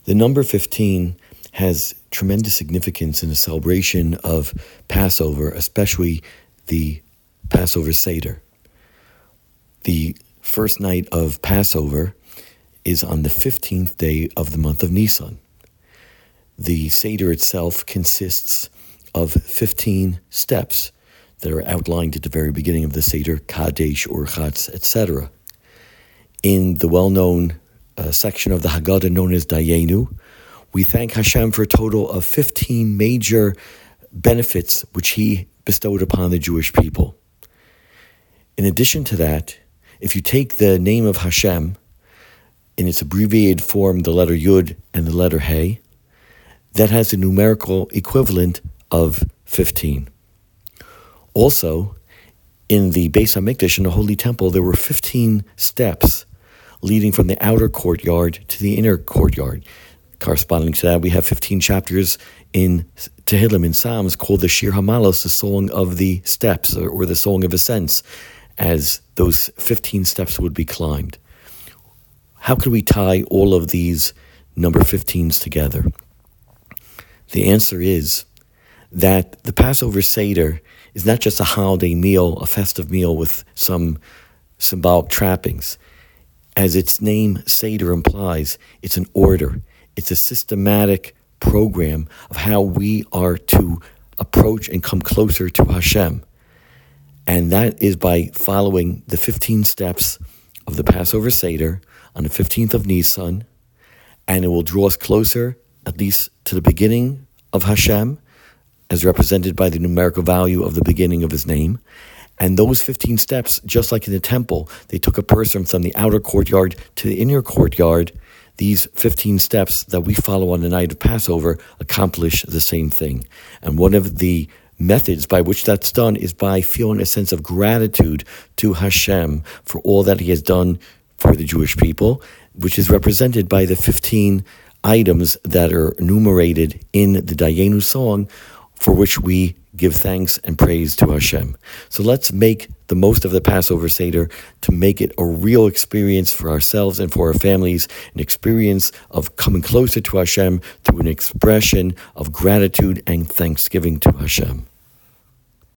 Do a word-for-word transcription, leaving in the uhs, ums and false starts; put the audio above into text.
The number fifteen has tremendous significance in the celebration of Passover, especially the Passover Seder. The first night of Passover is on the fifteenth day of the month of Nisan. The Seder itself consists of fifteen steps that are outlined at the very beginning of the Seder, Kadesh, Urchatz, et cetera. In the well-known uh, section of the Haggadah known as Dayenu, we thank Hashem for a total of fifteen major benefits which He bestowed upon the Jewish people. In addition to that, if you take the name of Hashem in its abbreviated form, the letter Yud and the letter Hey, that has a numerical equivalent of fifteen. Also, in the Beis HaMikdash, in the Holy Temple, there were fifteen steps leading from the outer courtyard to the inner courtyard. Corresponding to that, we have fifteen chapters in Tehillim, in Psalms, called the Shir HaMalos, the Song of the Steps, or, or the Song of Ascents, as those fifteen steps would be climbed. How could we tie all of these number fifteens together? The answer is that the Passover Seder is not just a holiday meal, a festive meal with some symbolic trappings. As its name Seder implies, it's an order. It's a systematic program of how we are to approach and come closer to Hashem. And that is by following the fifteen steps of the Passover Seder on the fifteenth of Nisan, and it will draw us closer, at least to the beginning of Hashem, as represented by the numerical value of the beginning of His name. And those fifteen steps, just like in the temple, they took a person from the outer courtyard to the inner courtyard. These fifteen steps that we follow on the night of Passover accomplish the same thing. And one of the methods by which that's done is by feeling a sense of gratitude to Hashem for all that He has done for the Jewish people, which is represented by the fifteen items that are enumerated in the Dayenu song, for which we give thanks and praise to Hashem. So let's make the most of the Passover Seder to make it a real experience for ourselves and for our families, an experience of coming closer to Hashem through an expression of gratitude and thanksgiving to Hashem.